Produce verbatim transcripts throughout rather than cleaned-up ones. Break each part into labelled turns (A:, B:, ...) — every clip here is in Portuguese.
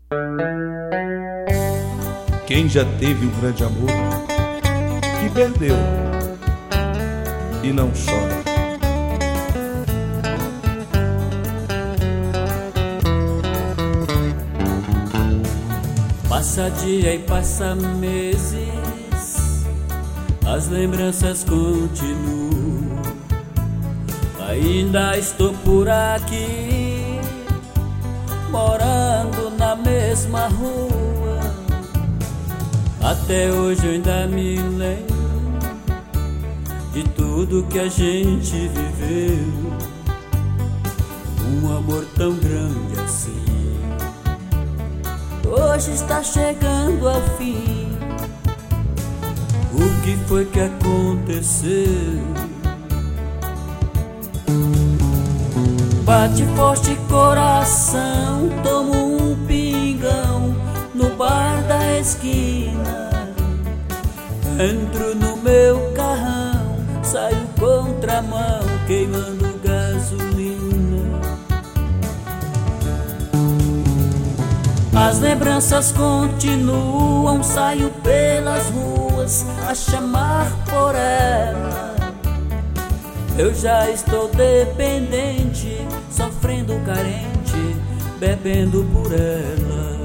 A: Quem já teve um grande amor que perdeu e não chora.
B: Passa dia e passa meses, as lembranças continuam. Ainda estou por aqui, morando na mesma rua. Até hoje eu ainda me lembro de tudo que a gente viveu. Um amor tão grande assim hoje está chegando ao fim. O que foi que aconteceu? Bate forte coração, tomo um pingão no bar da esquina. Entro no meu carrão, saio contramão, queimando gasolina. As lembranças continuam, saio pelas ruas a chamar por ela. Eu já estou dependente, sofrendo carente, bebendo por ela.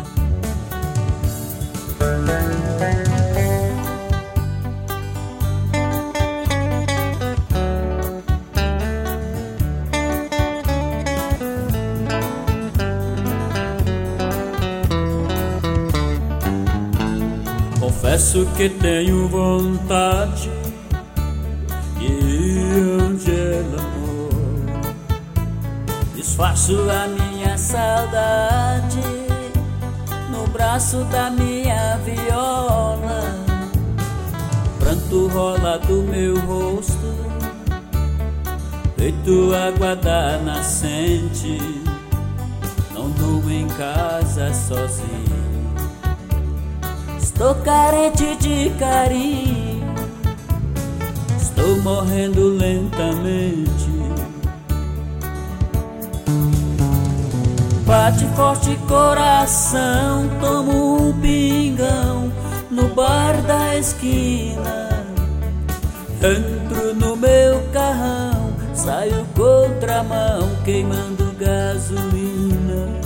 B: Confesso que tenho vontade de ir onde ela mora. Disfarço a minha saudade no braço da minha viola. Pranto rola do meu rosto, feito água da nascente. Não durmo em casa sozinho, estou carente de carinho, estou morrendo lentamente. Bate forte coração, tomo um pingão no bar da esquina. Entro no meu carrão, saio contramão, queimando gasolina.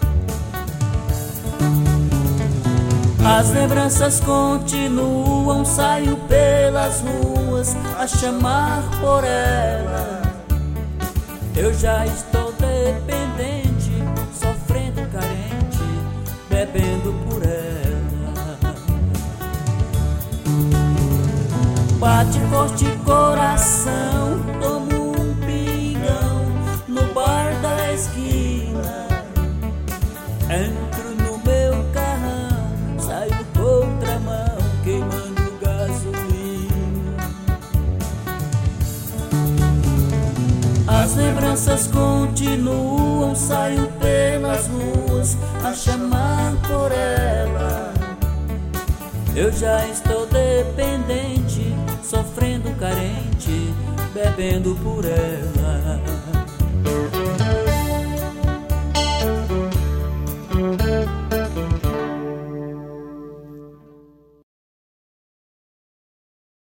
B: As lembranças continuam, saio pelas ruas a chamar por ela. Eu já estou dependente, sofrendo carente, bebendo por ela. Bate forte coração, tomo um pingão no bar da esquina. Entro no meu carrão, saio contramão, queimando gasolina. As lembranças continuam, saio pelas ruas a chamar por ela. Eu já estou dependente, sofrendo carente, bebendo por ela.